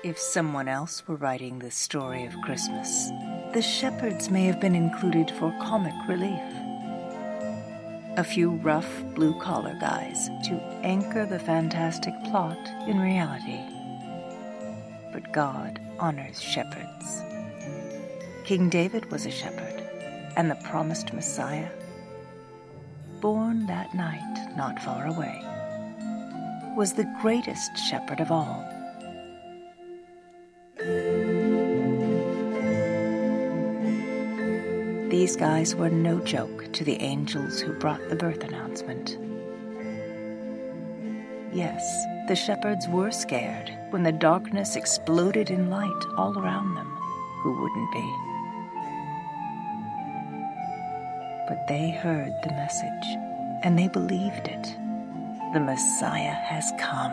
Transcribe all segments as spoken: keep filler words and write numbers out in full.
If someone else were writing the story of Christmas, the shepherds may have been included for comic relief. A few rough blue-collar guys to anchor the fantastic plot in reality. But God honors shepherds. King David was a shepherd, and the promised Messiah, born that night not far away, was the greatest shepherd of all. These guys were no joke to the angels who brought the birth announcement. Yes, the shepherds were scared when the darkness exploded in light all around them. Who wouldn't be? But they heard the message, and they believed it. The Messiah has come.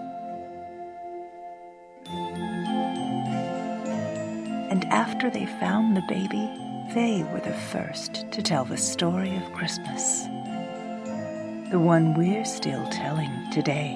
And after they found the baby, they were the first to tell the story of Christmas, the one we're still telling today.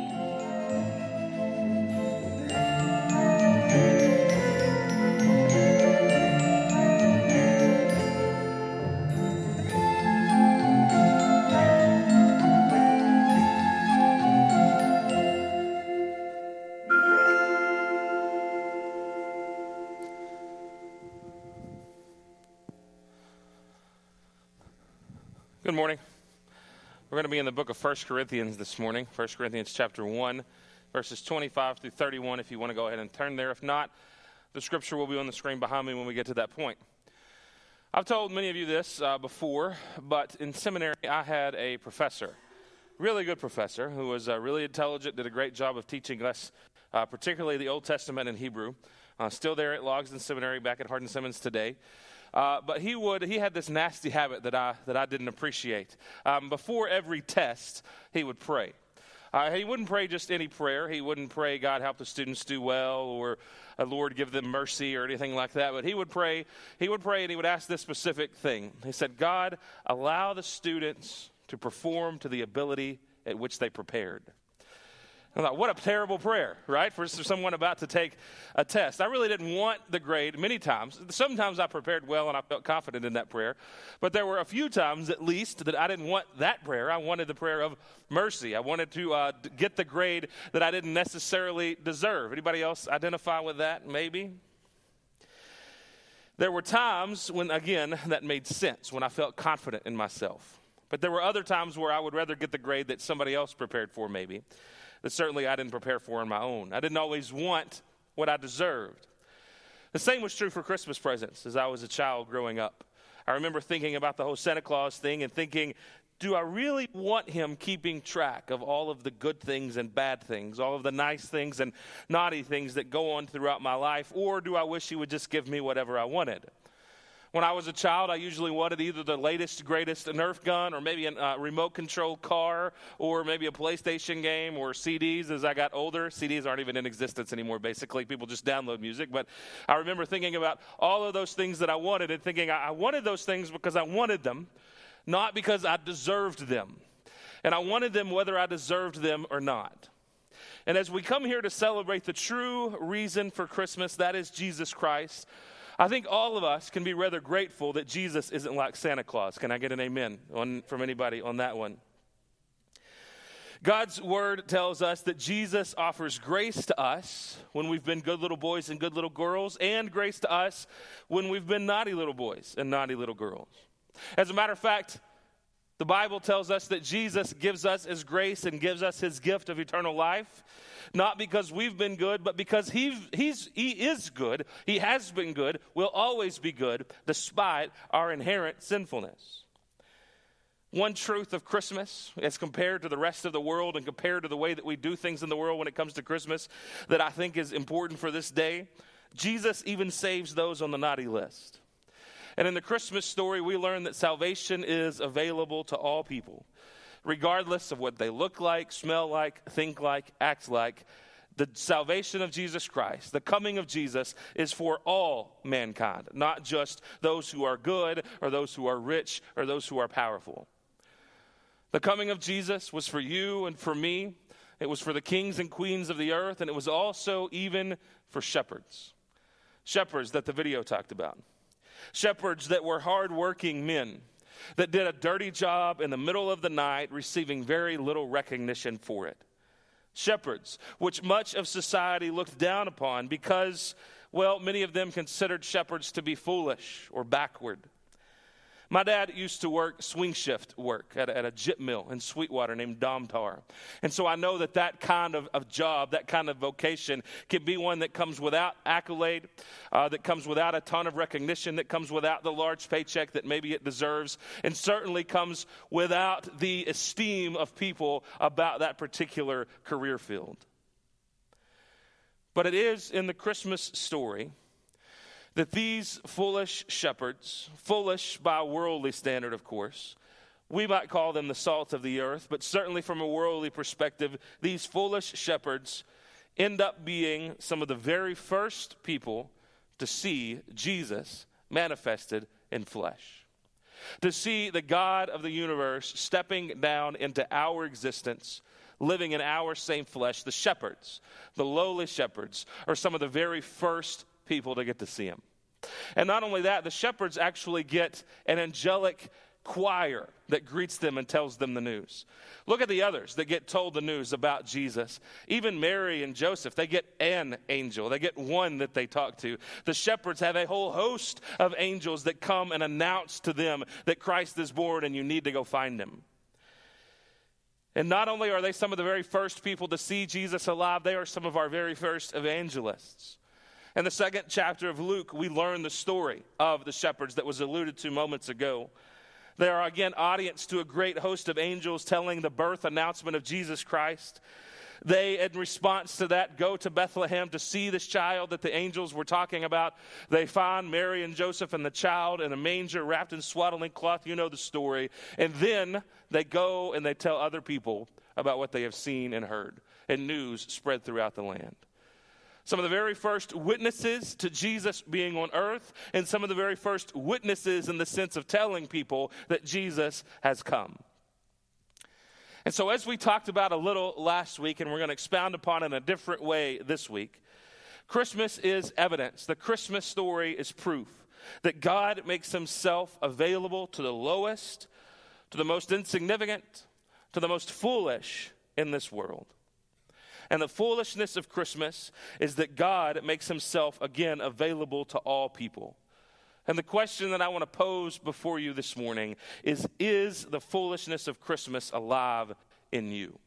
Good morning. We're going to be in the book of First Corinthians this morning. First Corinthians chapter one, verses twenty-five through thirty-one, if you want to go ahead and turn there. If not, the scripture will be on the screen behind me when we get to that point. I've told many of you this uh, before, but in seminary I had a professor, really good professor, who was uh, really intelligent, did a great job of teaching us, uh, particularly the Old Testament and Hebrew. Uh, still there at Logsdon Seminary back at Hardin Simmons today. Uh, but he would he had this nasty habit that I that I didn't appreciate. Um, before every test, he would pray. Uh, he wouldn't pray just any prayer. He wouldn't pray, God, help the students do well, or uh, Lord, give them mercy, or anything like that. But he would pray, he would pray, and he would ask this specific thing. He said, God, allow the students to perform to the ability at which they prepared. I thought, what a terrible prayer, right, for someone about to take a test. I really didn't want the grade many times. Sometimes I prepared well and I felt confident in that prayer. But there were a few times, at least, that I didn't want that prayer. I wanted the prayer of mercy. I wanted to uh, get the grade that I didn't necessarily deserve. Anybody else identify with that, maybe? There were times when, again, that made sense, when I felt confident in myself. But there were other times where I would rather get the grade that somebody else prepared for, maybe, that certainly I didn't prepare for on my own. I didn't always want what I deserved. The same was true for Christmas presents as I was a child growing up. I remember thinking about the whole Santa Claus thing and thinking, do I really want him keeping track of all of the good things and bad things, all of the nice things and naughty things that go on throughout my life, or do I wish he would just give me whatever I wanted? When I was a child, I usually wanted either the latest, greatest Nerf gun, or maybe a uh, remote-controlled car, or maybe a PlayStation game, or C Ds. As I got older, C Ds aren't even in existence anymore, basically. People just download music. But I remember thinking about all of those things that I wanted and thinking I wanted those things because I wanted them, not because I deserved them. And I wanted them whether I deserved them or not. And as we come here to celebrate the true reason for Christmas, that is Jesus Christ, I think all of us can be rather grateful that Jesus isn't like Santa Claus. Can I get an amen on, from anybody on that one? God's word tells us that Jesus offers grace to us when we've been good little boys and good little girls, and grace to us when we've been naughty little boys and naughty little girls. As a matter of fact, the Bible tells us that Jesus gives us his grace and gives us his gift of eternal life, not because we've been good, but because he, he's, he is good, he has been good, will always be good, despite our inherent sinfulness. One truth of Christmas, as compared to the rest of the world and compared to the way that we do things in the world when it comes to Christmas, that I think is important for this day, Jesus even saves those on the naughty list. And in the Christmas story, we learn that salvation is available to all people, regardless of what they look like, smell like, think like, act like. The salvation of Jesus Christ, the coming of Jesus, is for all mankind, not just those who are good or those who are rich or those who are powerful. The coming of Jesus was for you and for me, It was for the kings and queens of the earth, and it was also even for shepherds. Shepherds that the video talked about. Shepherds that were hardworking men that did a dirty job in the middle of the night, receiving very little recognition for it. Shepherds, which much of society looked down upon because, well, many of them considered shepherds to be foolish or backward. My dad used to work swing shift work at a, at a jit mill in Sweetwater named Domtar. And so I know that that kind of, of job, that kind of vocation can be one that comes without accolade, uh, that comes without a ton of recognition, that comes without the large paycheck that maybe it deserves, and certainly comes without the esteem of people about that particular career field. But it is in the Christmas story that these foolish shepherds, foolish by worldly standard, of course, we might call them the salt of the earth, but certainly from a worldly perspective, these foolish shepherds end up being some of the very first people to see Jesus manifested in flesh. To see the God of the universe stepping down into our existence, living in our same flesh. The shepherds, the lowly shepherds, are some of the very first people to get to see him. And not only that, the shepherds actually get an angelic choir that greets them and tells them the news. Look at the others that get told the news about Jesus. Even Mary and Joseph, they get an angel. They get one that they talk to. The shepherds have a whole host of angels that come and announce to them that Christ is born and you need to go find him. And not only are they some of the very first people to see Jesus alive, they are some of our very first evangelists. In the second chapter of Luke, we learn the story of the shepherds that was alluded to moments ago. They are again audience to a great host of angels telling the birth announcement of Jesus Christ. They, in response to that, go to Bethlehem to see this child that the angels were talking about. They find Mary and Joseph and the child in a manger wrapped in swaddling cloth. You know the story. And then they go and they tell other people about what they have seen and heard. And news spread throughout the land. Some of the very first witnesses to Jesus being on earth, and some of the very first witnesses in the sense of telling people that Jesus has come. And so as we talked about a little last week, and we're going to expound upon it in a different way this week, Christmas is evidence. The Christmas story is proof that God makes himself available to the lowest, to the most insignificant, to the most foolish in this world. And the foolishness of Christmas is that God makes himself, again, available to all people. And the question that I want to pose before you this morning is, is the foolishness of Christmas alive in you?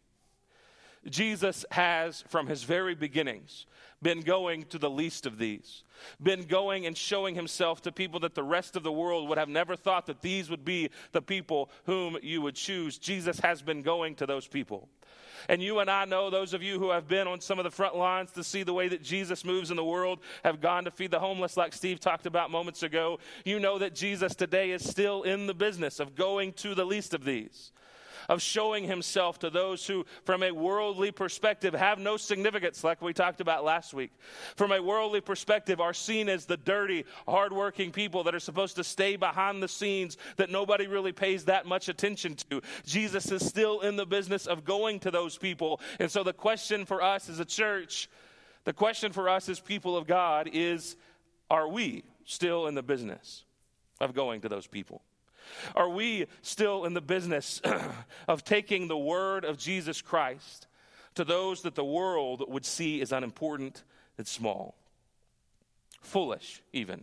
Jesus has, from his very beginnings, been going to the least of these, been going and showing himself to people that the rest of the world would have never thought that these would be the people whom you would choose. Jesus has been going to those people. And you and I know, those of you who have been on some of the front lines to see the way that Jesus moves in the world, have gone to feed the homeless like Steve talked about moments ago. You know that Jesus today is still in the business of going to the least of these, of showing himself to those who, from a worldly perspective, have no significance, like we talked about last week. From a worldly perspective, are seen as the dirty, hardworking people that are supposed to stay behind the scenes that nobody really pays that much attention to. Jesus is still in the business of going to those people. And so the question for us as a church, the question for us as people of God is, are we still in the business of going to those people? Are we still in the business of taking the word of Jesus Christ to those that the world would see as unimportant and small? Foolish, even.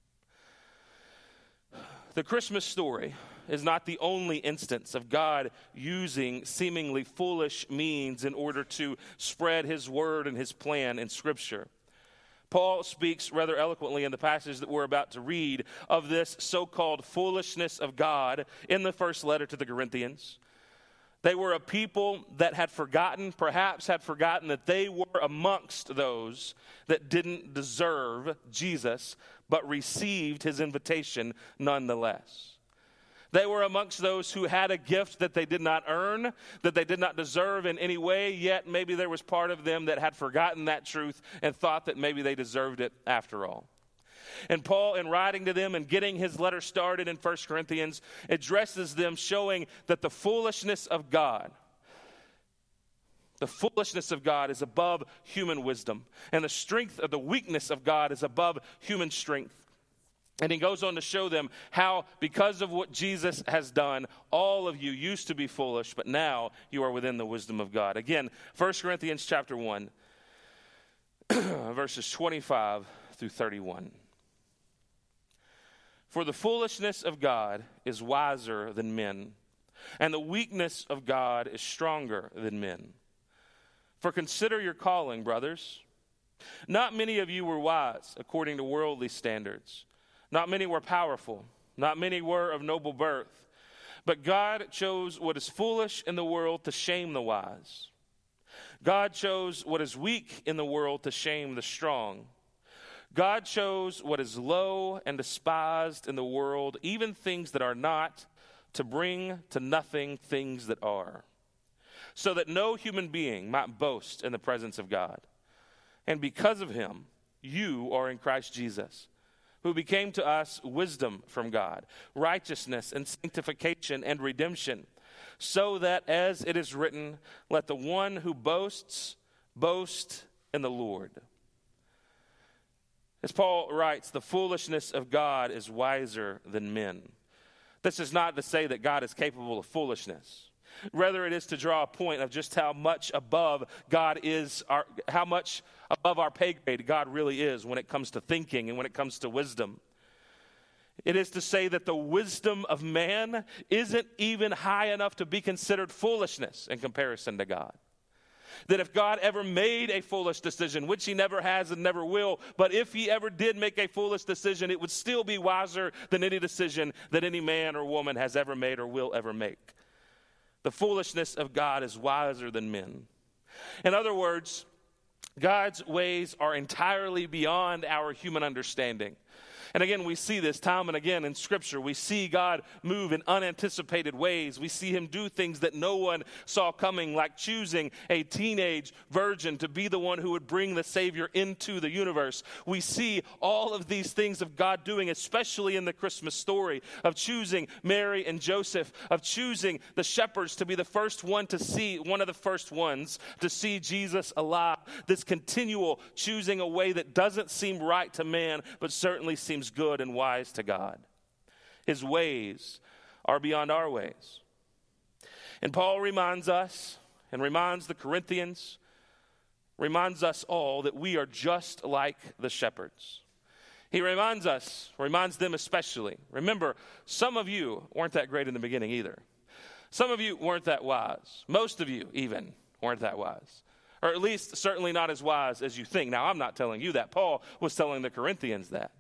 The Christmas story is not the only instance of God using seemingly foolish means in order to spread his word and his plan in Scripture. Paul speaks rather eloquently in the passage that we're about to read of this so-called foolishness of God in the first letter to the Corinthians. They were a people that had forgotten, perhaps had forgotten that they were amongst those that didn't deserve Jesus, but received his invitation nonetheless. They were amongst those who had a gift that they did not earn, that they did not deserve in any way, yet maybe there was part of them that had forgotten that truth and thought that maybe they deserved it after all. And Paul, in writing to them and getting his letter started in First Corinthians, addresses them, showing that the foolishness of God, The foolishness of God is above human wisdom, and the strength of the weakness of God is above human strength. And he goes on to show them how, because of what Jesus has done, all of you used to be foolish, but now you are within the wisdom of God. Again, First Corinthians chapter one, verses twenty-five through thirty-one. For the foolishness of God is wiser than men, and the weakness of God is stronger than men. For consider your calling, brothers. Not many of you were wise according to worldly standards. Not many were powerful. Not many were of noble birth. But God chose what is foolish in the world to shame the wise. God chose what is weak in the world to shame the strong. God chose what is low and despised in the world, even things that are not, to bring to nothing things that are, so that no human being might boast in the presence of God. And because of him, you are in Christ Jesus, who became to us wisdom from God, righteousness and sanctification and redemption, so that, as it is written, let the one who boasts boast in the Lord. As Paul writes, the foolishness of God is wiser than men. This is not to say that God is capable of foolishness. Rather, it is to draw a point of just how much above God is, our, how much above our pay grade God really is when it comes to thinking and when it comes to wisdom. It is to say that the wisdom of man isn't even high enough to be considered foolishness in comparison to God. That if God ever made a foolish decision, which he never has and never will, but if he ever did make a foolish decision, it would still be wiser than any decision that any man or woman has ever made or will ever make. The foolishness of God is wiser than men. In other words, God's ways are entirely beyond our human understanding. And again, we see this time and again in Scripture. We see God move in unanticipated ways. We see him do things that no one saw coming, like choosing a teenage virgin to be the one who would bring the Savior into the universe. We see all of these things of God doing, especially in the Christmas story, of choosing Mary and Joseph, of choosing the shepherds to be the first one to see, one of the first ones to see Jesus alive. This continual choosing a way that doesn't seem right to man, but certainly seems good and wise to God. His ways are beyond our ways. And Paul reminds us and reminds the Corinthians, reminds us all that we are just like the shepherds. He reminds us, reminds them especially. Remember, some of you weren't that great in the beginning either. Some of you weren't that wise. Most of you even weren't that wise. Or at least certainly not as wise as you think. Now, I'm not telling you that. Paul was telling the Corinthians that.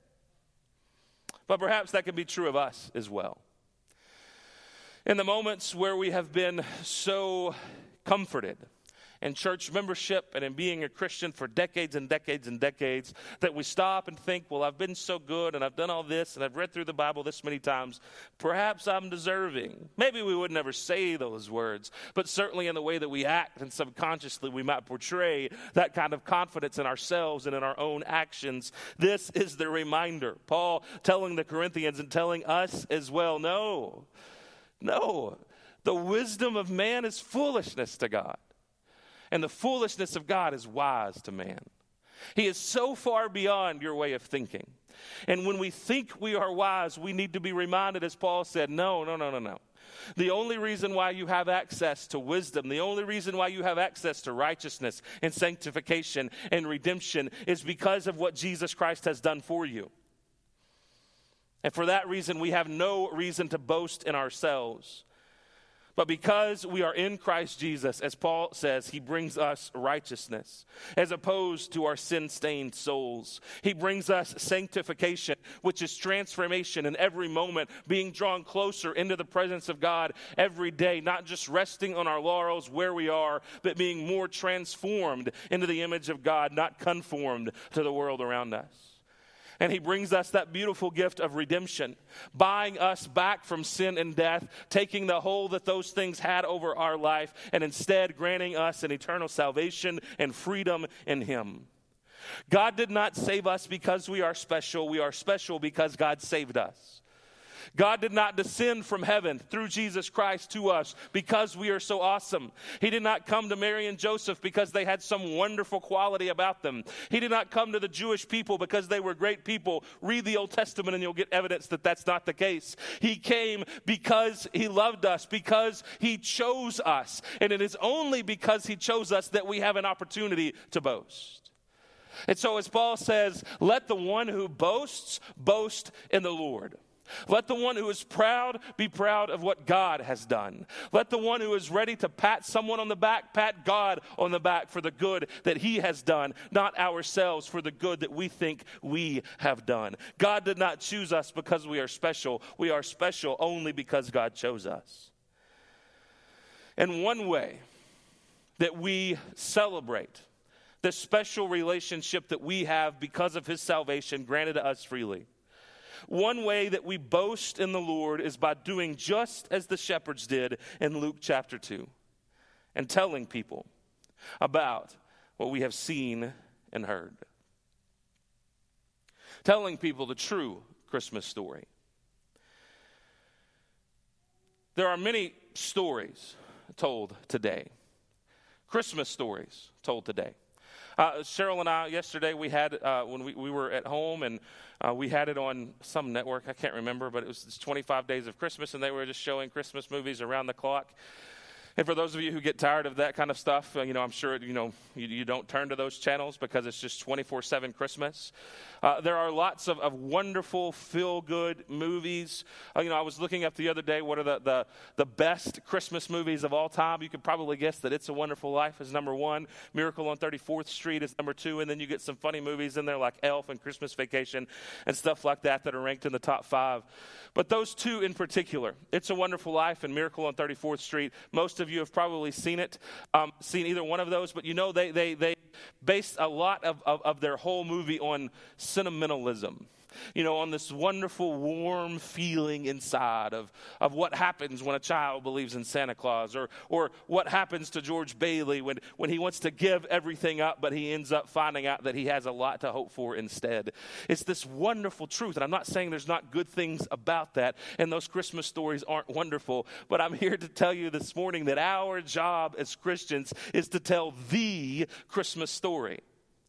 But perhaps that could be true of us as well. In the moments where we have been so comforted in church membership and in being a Christian for decades and decades and decades, that we stop and think, well, I've been so good and I've done all this and I've read through the Bible this many times. Perhaps I'm deserving. Maybe we would never say those words, but certainly in the way that we act and subconsciously we might portray that kind of confidence in ourselves and in our own actions. This is the reminder. Paul telling the Corinthians and telling us as well, no, no, the wisdom of man is foolishness to God. And the foolishness of God is wise to man. He is so far beyond your way of thinking. And when we think we are wise, we need to be reminded, as Paul said, no, no, no, no, no. The only reason why you have access to wisdom, the only reason why you have access to righteousness and sanctification and redemption is because of what Jesus Christ has done for you. And for that reason, we have no reason to boast in ourselves. But because we are in Christ Jesus, as Paul says, he brings us righteousness as opposed to our sin-stained souls. He brings us sanctification, which is transformation in every moment, being drawn closer into the presence of God every day, not just resting on our laurels where we are, but being more transformed into the image of God, not conformed to the world around us. And he brings us that beautiful gift of redemption, buying us back from sin and death, taking the hold that those things had over our life, and instead granting us an eternal salvation and freedom in him. God did not save us because we are special. We are special because God saved us. God did not descend from heaven through Jesus Christ to us because we are so awesome. He did not come to Mary and Joseph because they had some wonderful quality about them. He did not come to the Jewish people because they were great people. Read the Old Testament and you'll get evidence that that's not the case. He came because he loved us, because he chose us. And it is only because he chose us that we have an opportunity to boast. And so as Paul says, let the one who boasts, boast in the Lord. Let the one who is proud be proud of what God has done. Let the one who is ready to pat someone on the back, pat God on the back for the good that he has done, not ourselves for the good that we think we have done. God did not choose us because we are special. We are special only because God chose us. And one way that we celebrate the special relationship that we have because of his salvation granted to us freely, one way that we boast in the Lord is by doing just as the shepherds did in Luke chapter two and telling people about what we have seen and heard. Telling people the true Christmas story. There are many stories told today. Christmas stories told today. Uh, Cheryl and I, yesterday, we had, uh, when we, we were at home, and uh, we had it on some network, I can't remember, but it was twenty-five days of Christmas, and they were just showing Christmas movies around the clock. And for those of you who get tired of that kind of stuff, uh, you know, I'm sure, you know, you, you don't turn to those channels because it's just twenty-four seven Christmas. Uh, there are lots of, of wonderful, feel-good movies. Uh, you know, I was looking up the other day, what are the, the, the best Christmas movies of all time? You could probably guess that It's a Wonderful Life is number one. Miracle on thirty-fourth Street is number two. And then you get some funny movies in there like Elf and Christmas Vacation and stuff like that that are ranked in the top five. But those two in particular, It's a Wonderful Life and Miracle on thirty-fourth Street, most of you have probably seen it, um, seen either one of those. But you know, they they they based a lot of, of, of their whole movie on sentimentalism. You know, on this wonderful, warm feeling inside of, of what happens when a child believes in Santa Claus, or or what happens to George Bailey when, when he wants to give everything up, but he ends up finding out that he has a lot to hope for instead. It's this wonderful truth, and I'm not saying there's not good things about that, and those Christmas stories aren't wonderful, but I'm here to tell you this morning that our job as Christians is to tell the Christmas story.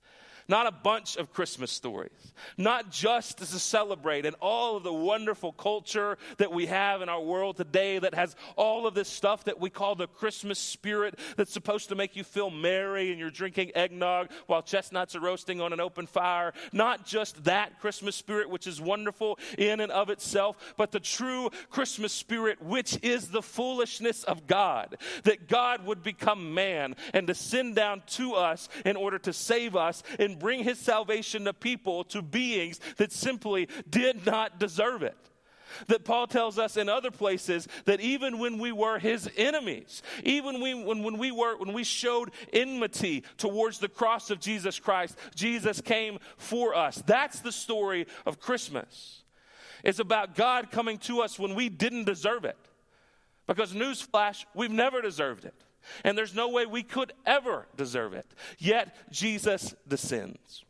Not a bunch of Christmas stories. Not just to celebrate and all of the wonderful culture that we have in our world today that has all of this stuff that we call the Christmas spirit that's supposed to make you feel merry and you're drinking eggnog while chestnuts are roasting on an open fire. Not just that Christmas spirit, which is wonderful in and of itself, but the true Christmas spirit, which is the foolishness of God. That God would become man and descend down to us in order to save us and bring his salvation to people, to beings that simply did not deserve it. That Paul tells us in other places that even when we were his enemies, even we, when, when we were when we showed enmity towards the cross of Jesus Christ, Jesus came for us. That's the story of Christmas. It's about God coming to us when we didn't deserve it. Because newsflash, we've never deserved it. And there's no way we could ever deserve it. Yet Jesus descends.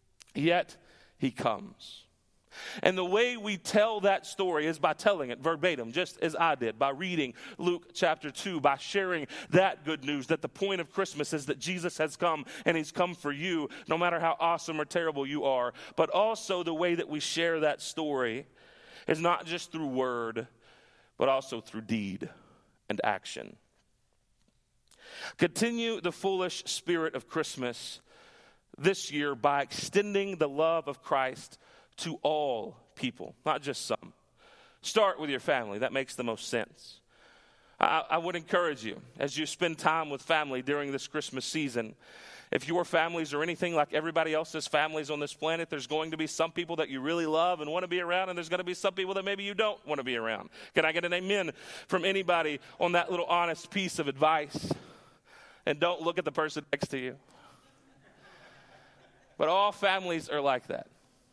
Yet he comes. And the way we tell that story is by telling it verbatim, just as I did, by reading Luke chapter two, by sharing that good news, that the point of Christmas is that Jesus has come and he's come for you, no matter how awesome or terrible you are. But also the way that we share that story is not just through word, but also through deed and action. Continue the foolish spirit of Christmas this year by extending the love of Christ to all people, not just some. Start with your family. That makes the most sense. I, I would encourage you, as you spend time with family during this Christmas season, if your families are anything like everybody else's families on this planet, there's going to be some people that you really love and want to be around, and there's going to be some people that maybe you don't want to be around. Can I get an amen from anybody on that little honest piece of advice? And don't look at the person next to you. But all families are like that.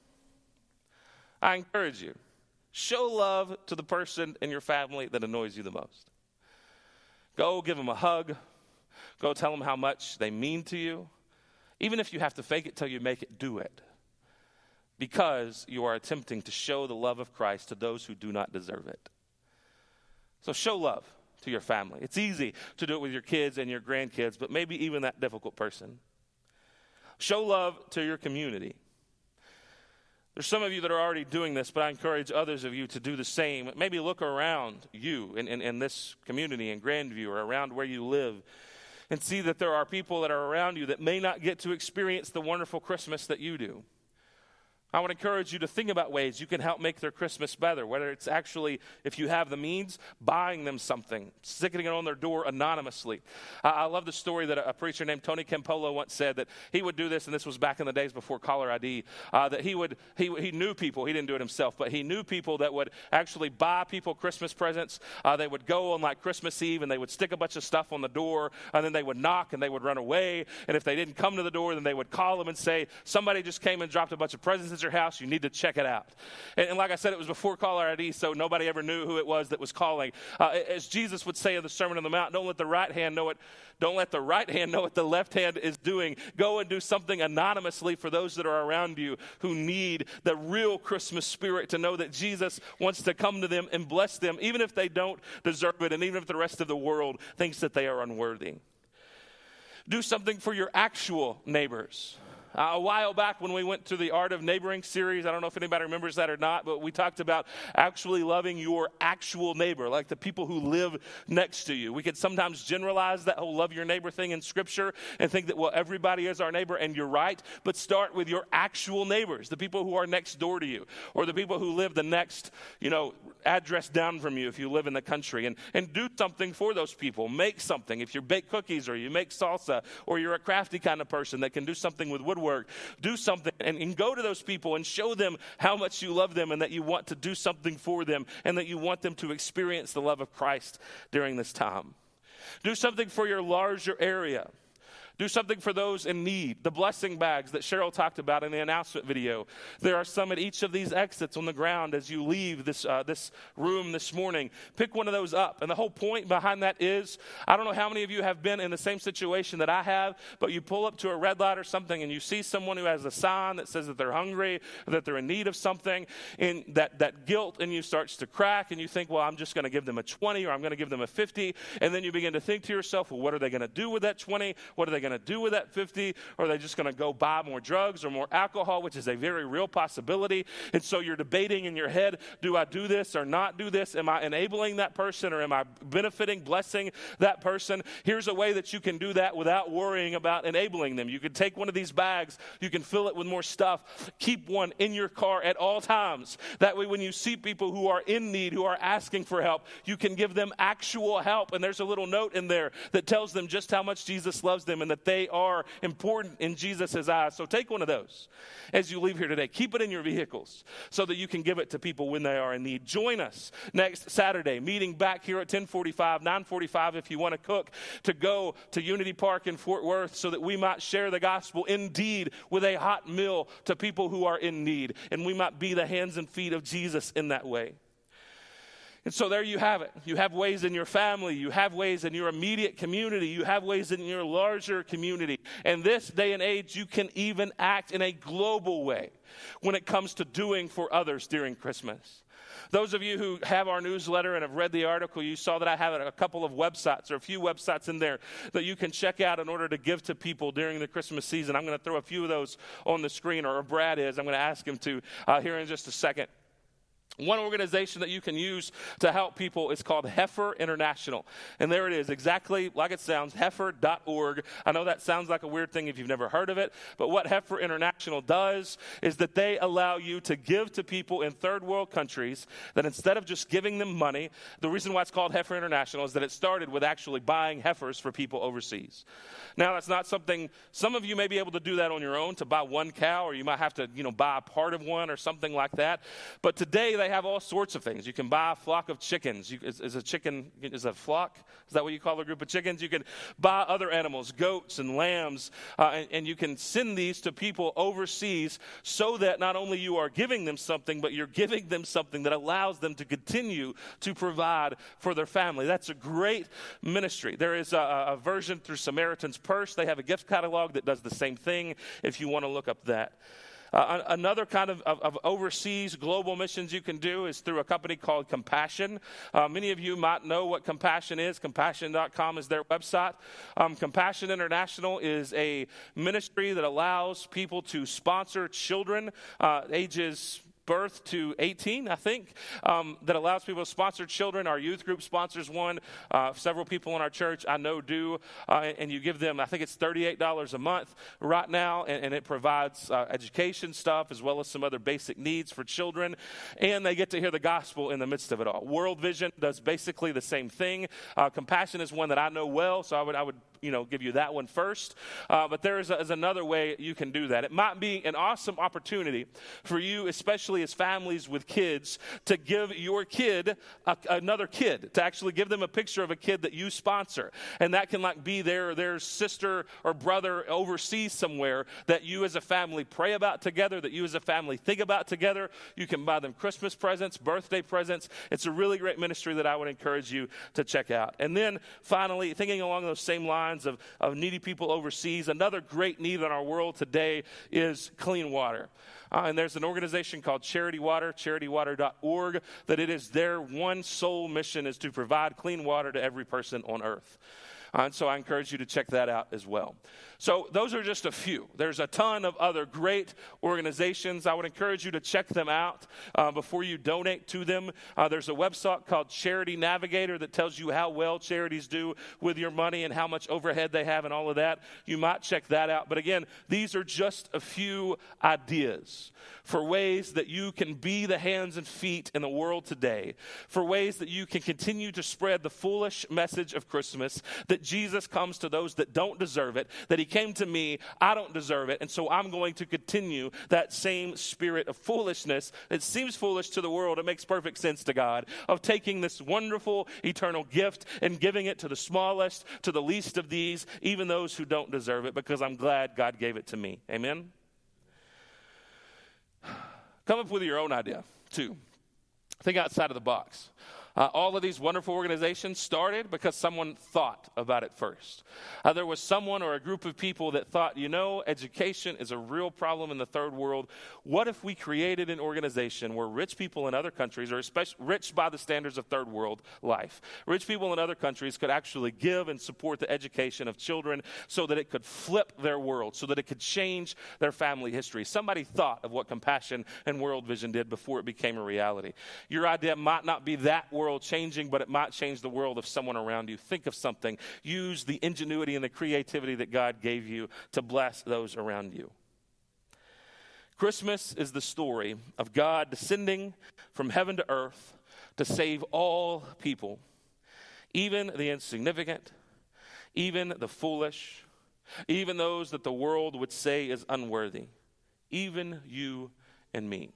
I encourage you, show love to the person in your family that annoys you the most. Go give them a hug. Go tell them how much they mean to you. Even if you have to fake it till you make it, do it. because you are attempting to show the love of Christ to those who do not deserve it. So show love to your family. It's easy to do it with your kids and your grandkids, but maybe even that difficult person. Show love to your community. There's some of you that are already doing this, but I encourage others of you to do the same. Maybe look around you in, in, in this community in Grandview or around where you live and see that there are people that are around you that may not get to experience the wonderful Christmas that you do. I would encourage you to think about ways you can help make their Christmas better, whether it's actually, if you have the means, buying them something, sticking it on their door anonymously. Uh, I love the story that a, a preacher named Tony Campolo once said that he would do this, and this was back in the days before caller I D, uh, that he would he he knew people, he didn't do it himself, but he knew people that would actually buy people Christmas presents. Uh, they would go on like Christmas Eve, and they would stick a bunch of stuff on the door, and then they would knock, and they would run away, and if they didn't come to the door, then they would call them and say, somebody just came and dropped a bunch of presents your house, you need to check it out. And, and like I said, it was before caller I D, so nobody ever knew who it was that was calling. Uh, as Jesus would say in the Sermon on the Mount, don't let the right hand know it, don't let the right hand know what the left hand is doing. Go and do something anonymously for those that are around you who need the real Christmas spirit, to know that Jesus wants to come to them and bless them, even if they don't deserve it, and even if the rest of the world thinks that they are unworthy. Do something for your actual neighbors. Uh, a while back when we went to the Art of Neighboring series, I don't know if anybody remembers that or not, but we talked about actually loving your actual neighbor, like the people who live next to you. We could sometimes generalize that whole love your neighbor thing in Scripture and think that, well, everybody is our neighbor, and you're right, but start with your actual neighbors, the people who are next door to you, or the people who live the next, you know, address down from you if you live in the country, and, and do something for those people. Make something. If you bake cookies or you make salsa, or you're a crafty kind of person that can do something with woodwork, do something and, and go to those people and show them how much you love them and that you want to do something for them and that you want them to experience the love of Christ during this time. Do something for your larger area. Do something for those in need. The blessing bags that Cheryl talked about in the announcement video. There are some at each of these exits on the ground as you leave this uh, this room this morning. Pick one of those up. And the whole point behind that is, I don't know how many of you have been in the same situation that I have, but you pull up to a red light or something and you see someone who has a sign that says that they're hungry, or that they're in need of something, and that, that guilt in you starts to crack, and you think, well, I'm just going to give them a twenty, or I'm going to give them a fifty, and then you begin to think to yourself, well, what are they going to do with that twenty? What are they going to do with that fifty? Or are they just going to go buy more drugs or more alcohol, which is a very real possibility? And so you're debating in your head, do I do this or not do this? Am I enabling that person, or am I benefiting, blessing that person? Here's a way that you can do that without worrying about enabling them. You can take one of these bags, you can fill it with more stuff, keep one in your car at all times. That way when you see people who are in need, who are asking for help, you can give them actual help. And there's a little note in there that tells them just how much Jesus loves them and that they are important in Jesus' eyes. So take one of those as you leave here today. Keep it in your vehicles so that you can give it to people when they are in need. Join us next Saturday, meeting back here at ten forty-five, nine forty-five if you want to cook, to go to Unity Park in Fort Worth so that we might share the gospel indeed with a hot meal to people who are in need, and we might be the hands and feet of Jesus in that way. And so there you have it. You have ways in your family. You have ways in your immediate community. You have ways in your larger community. And this day and age, you can even act in a global way when it comes to doing for others during Christmas. Those of you who have our newsletter and have read the article, you saw that I have a couple of websites, or a few websites in there that you can check out in order to give to people during the Christmas season. I'm going to throw a few of those on the screen, or Brad is. I'm going to ask him to uh, here in just a second. One organization that you can use to help people is called Heifer International. And there it is, exactly like it sounds, heifer dot org. I know that sounds like a weird thing if you've never heard of it, but what Heifer International does is that they allow you to give to people in third world countries, that instead of just giving them money, the reason why it's called Heifer International is that it started with actually buying heifers for people overseas. Now, that's not something, some of you may be able to do that on your own, to buy one cow, or you might have to, you know, buy a part of one or something like that. But today they have all sorts of things. You can buy a flock of chickens. You, is, is a chicken, is a flock? Is that what you call a group of chickens? You can buy other animals, goats and lambs, uh, and, and you can send these to people overseas so that not only you are giving them something, but you're giving them something that allows them to continue to provide for their family. That's a great ministry. There is a, a version through Samaritan's Purse. They have a gift catalog that does the same thing if you want to look up that. Uh, another kind of, of, of overseas global missions you can do is through a company called Compassion. Uh, many of you might know what Compassion is. Compassion dot com is their website. Um, Compassion International is a ministry that allows people to sponsor children uh, ages birth to eighteen, I think, um, that allows people to sponsor children. Our youth group sponsors one. Uh, several people in our church I know do, uh, and, and you give them, I think it's thirty-eight dollars a month right now, and, and it provides uh, education stuff as well as some other basic needs for children, and they get to hear the gospel in the midst of it all. World Vision does basically the same thing. Uh, Compassion is one that I know well, so I would I would you know, give you that one first. Uh, but there is, a, is another way you can do that. It might be an awesome opportunity for you, especially as families with kids, to give your kid a, another kid, to actually give them a picture of a kid that you sponsor. And that can like be their, their sister or brother overseas somewhere that you as a family pray about together, that you as a family think about together. You can buy them Christmas presents, birthday presents. It's a really great ministry that I would encourage you to check out. And then finally, thinking along those same lines, Of, of needy people overseas. Another great need in our world today is clean water. Uh, and there's an organization called Charity Water, charity water dot org, that it is their one sole mission is to provide clean water to every person on earth. Uh, and so I encourage you to check that out as well. So those are just a few. There's a ton of other great organizations. I would encourage you to check them out uh, before you donate to them. Uh, there's a website called Charity Navigator that tells you how well charities do with your money and how much overhead they have and all of that. You might check that out. But again, these are just a few ideas for ways that you can be the hands and feet in the world today, for ways that you can continue to spread the foolish message of Christmas, that Jesus comes to those that don't deserve it, that he came to me, I don't deserve it, and so I'm going to continue that same spirit of foolishness. It seems foolish to the world. It makes perfect sense to God, of taking this wonderful eternal gift and giving it to the smallest, to the least of these, even those who don't deserve it, because I'm glad God gave it to me. Amen? Come up with your own idea, too. Think outside of the box. Uh, all of these wonderful organizations started because someone thought about it first. Uh, there was someone or a group of people that thought, you know, education is a real problem in the third world. What if we created an organization where rich people in other countries, or especially rich by the standards of third world life, rich people in other countries could actually give and support the education of children so that it could flip their world, so that it could change their family history. Somebody thought of what Compassion and World Vision did before it became a reality. Your idea might not be that world changing, but it might change the world of someone around you. Think of something. Use the ingenuity and the creativity that God gave you to bless those around you. Christmas is the story of God descending from heaven to earth to save all people, even the insignificant, even the foolish, even those that the world would say is unworthy, even you and me.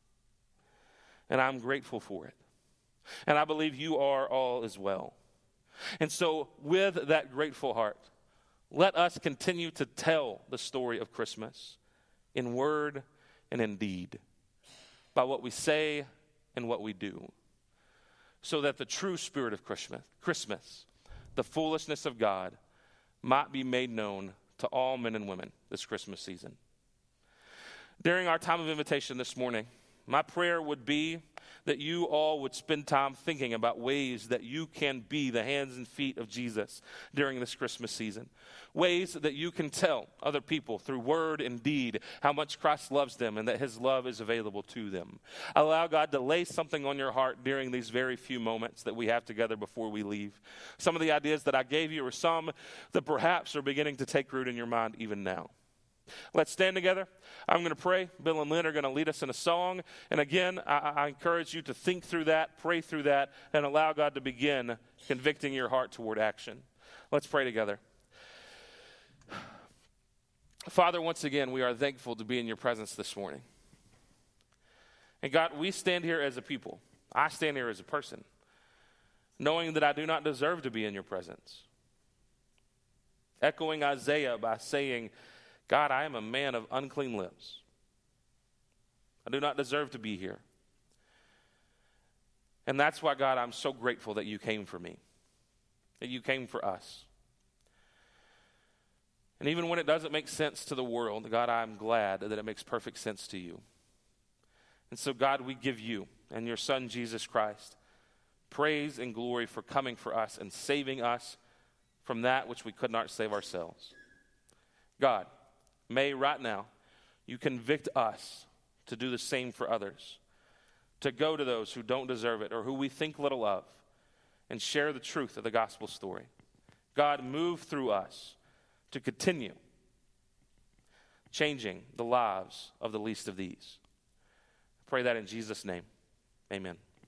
And I'm grateful for it. And I believe you are all as well. And so with that grateful heart, let us continue to tell the story of Christmas in word and in deed, by what we say and what we do, so that the true spirit of Christmas, Christmas, the foolishness of God, might be made known to all men and women this Christmas season. During our time of invitation this morning, my prayer would be that you all would spend time thinking about ways that you can be the hands and feet of Jesus during this Christmas season. Ways that you can tell other people through word and deed how much Christ loves them and that his love is available to them. Allow God to lay something on your heart during these very few moments that we have together before we leave. Some of the ideas that I gave you are some that perhaps are beginning to take root in your mind even now. Let's stand together. I'm going to pray. Bill and Lynn are going to lead us in a song. And again, I, I encourage you to think through that, pray through that, and allow God to begin convicting your heart toward action. Let's pray together. Father, once again, we are thankful to be in your presence this morning. And God, we stand here as a people. I stand here as a person, knowing that I do not deserve to be in your presence. Echoing Isaiah by saying, God, I am a man of unclean lips. I do not deserve to be here. And that's why, God, I'm so grateful that you came for me, that you came for us. And even when it doesn't make sense to the world, God, I'm glad that it makes perfect sense to you. And so, God, we give you and your Son, Jesus Christ, praise and glory for coming for us and saving us from that which we could not save ourselves. God, may right now you convict us to do the same for others, to go to those who don't deserve it or who we think little of and share the truth of the gospel story. God, move through us to continue changing the lives of the least of these. I pray that in Jesus' name. Amen.